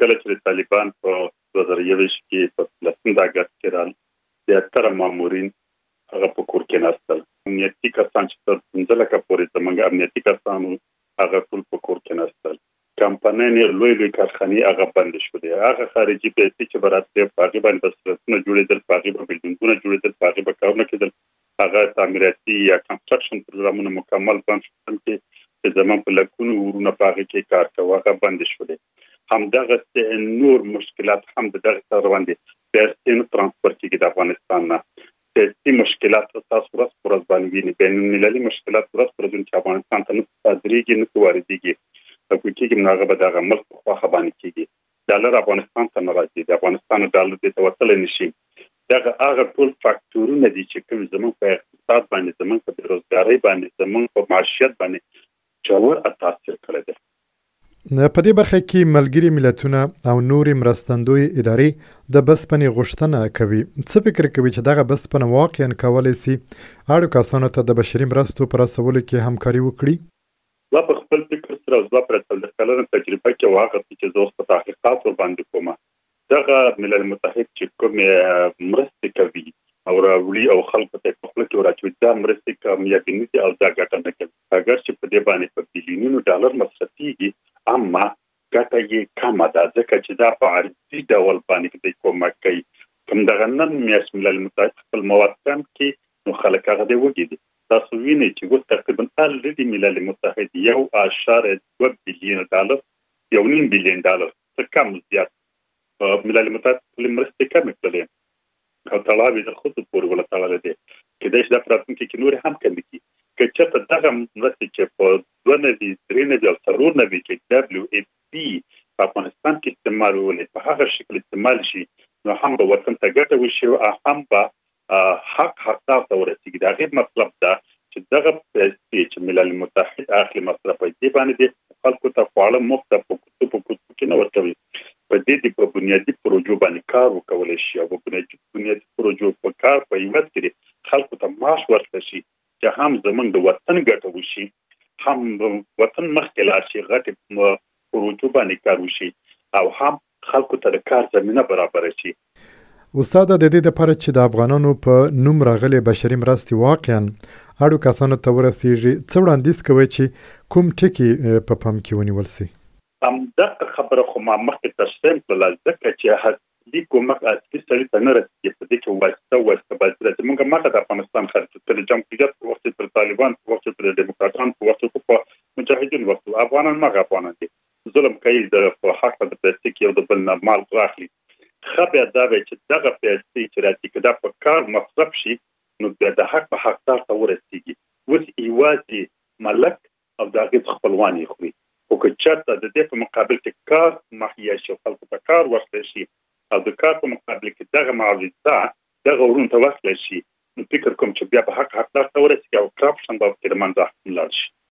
کله چې طالبان په 2021 کې په فلسطین د اگست کې رال د اتر مامورین هغه په کور کې ناستل امنیتي کسان چې تر 15 لکه پورې زموږ امنیتي کسانو هغه ټول په کور کې ناستل کمپنۍ لوی کارخانې هغه بند شولې هغه خارجي پیسې چې براتې په هغه باندې بسرتونه جوړېدل په هغه باندې بلډینګونه جوړېدل په هغه کارونه کېدل هغه تعمیراتي یا کنستراکشن پروګرامونه مکمل بند شول چې زموږ په لکونو ورونه په هغه کې کار کوي هغه بند شولې همدغه نور مشکلات هم دغه سره باندې د ترانسپورت کې د افغانستان نه سیاسي مشکلات تاسو ورځ باندې ویني بین المللي مشکلات ورځ چې افغانستان ته نه صادرېږي نه واردېږي په کومه کې هغه به دغه ملک په خوا باندې کېږي ډالر افغانستان ته نه راځي د افغانستان ډالر د توتل نشي دغه هغه ټول فاکټورونه دي چې کوم زموږ په اقتصاد باندې زموږ په بیروزګارۍ باندې زموږ په معیشت باندې جوړ تاثیر کړی دی په دې برخه کې ملګري ملتونه او نورې مرستندوی ادارې د بسپنې غوښتنه کوي څه فکر کوي چې دغه بسپنه واقعا کولای شي اړو کسانو ته د بشري مرستو پر رسولو کې همکاري وکړي لا په خپل فکر سره او ځواب راځل کلنه تجربه کې واقع چې زه په تحقیقات ور باندې کوم دغه ملل متحد چې کوم مرستې کوي او راوړي او خلکو ته په خپل کې ورچوي دا مرستې کامیابې نه دي او دا ګټه نه کوي اگر چې په دې باندې په بلیونونو ډالر مصرفيږي اما ګټه یې کمه ده ځکه چې دا په عرضي ډول باندې د کومک کوي کوم دغه نن میاشت ملل متحد خپل مواد کم کې نو خلک هغه دی وګړي تاسو وینئ چې وو تقریبا الریډي ملل متحد 1.2 بلیون ډالر 1.5 بلیون ډالر څه کم زیات ملل متحد مرستې کمې کړې او طلبي د خود پورې ولا تعالی دې کې د شپږ کې نور هم کمې کی که چې دغه مرستې چې په دونه دي درینه د ضرور نه وي چې WFP په افغانستان کې استعمال ولې په هغه شکل استعمال شي نو هم به وطن ته ګټه وشي او هم به حق ته ورسیږي دا غیر مطلب دا چې دغه پیسې چې ملل متحد اخلي مصرف دي باندې خلکو ته فعال مفت په کوڅو کې نه ورکوي په دې په بنیادی پروژو باندې کار وکول شي او په بنیادی پروژو په کار په یوت کې خلکو ته معاش ورکړي شي چې هم زمونږ د وطن ګټه وشي هم وطن مخکې لاړ شي غټ پروژو باندې کار وشي او هم خلکو ته د کار زمينه برابر شي استاد د دې لپاره چې د افغانانو په نوم راغلي بشري مرستې واقعا اړو کسانو ته ورسیږي څه وړاندیز کوي چې کوم ټکي په پام کې ونیول شي هم دغه خبره خو ما مخکې تشریح کړل ځکه چې کومک اصلي سړي ته نه رسېږي په دې کې واسطه باید موږ ماته د افغانستان خلک تر جمهوریت په وخت پر طالبان په وخت پر دیموکراتان په وخت په مجاهدین وخت افغانان مغه افغانان دي ظلم کوي د حق د پلاستیک یو د بل مال راخلي خبره دا چې دغه پیسې چې راځي کدا په کار مصرف شي نو د حق په حقدار ته ورسیږي وس ایوازي ملک او دغه خپلوانی خوري او که چاته د دې په مقابل کې کار مخیا شي خلکو ته کار ورکړي شي او د کار په مقابل کې دغه معاوضه دغه ورون ته ورکړي شي نو فکر کوم چې بیا په حقدار ته ورسیږي او کرپشن به تر منځ لاړ شي